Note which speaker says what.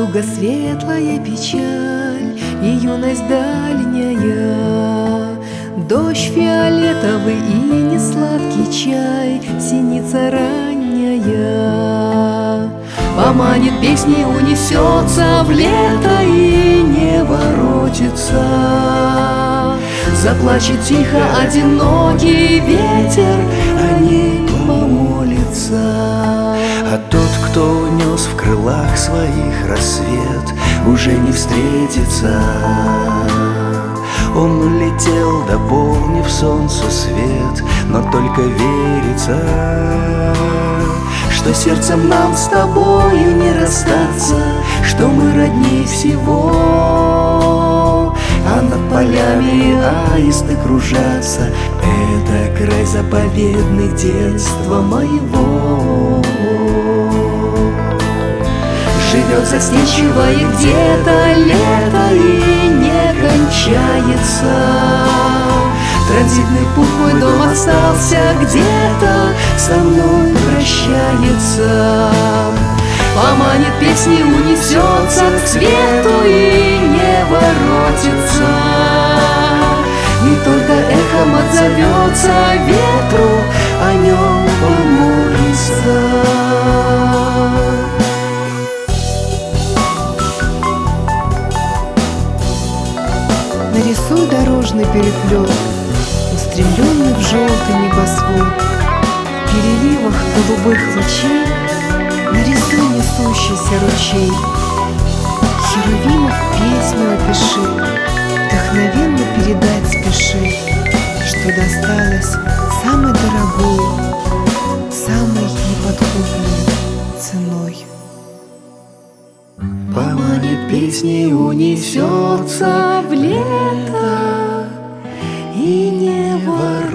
Speaker 1: Туго светлая печаль и юность дальняя, дождь фиолетовый и несладкий чай, синица ранняя. Поманит песней, унесется в лето и не воротится. Заплачет тихо одинокий ветер, о ней помолится.
Speaker 2: А тот, кто унес в крылах своих рассвет, уже не встретится. Он улетел, дополнив солнцу свет, но только верится, что сердцем нам с тобою не расстаться, что мы родней всего. А над полями аисты кружатся, это край заповедный детства моего. Живет застенчиво и где-то лето и не кончается. Транзитный путь, мой дом остался где-то, со мной прощается. Поманит песни, унесется к свету и не воротится. И только эхом отзовется ветру, о нем помолится.
Speaker 1: Нарисуй дорожный переплет, устремленный в желтый небосвод. В переливах голубых лучей нарисуй несущийся ручей. Херувимов песню опиши, вдохновенно передать спеши, что досталось самой дорогой, самой неподкупной ценой.
Speaker 2: Поманит песней, унесется
Speaker 1: В лето и не воротится.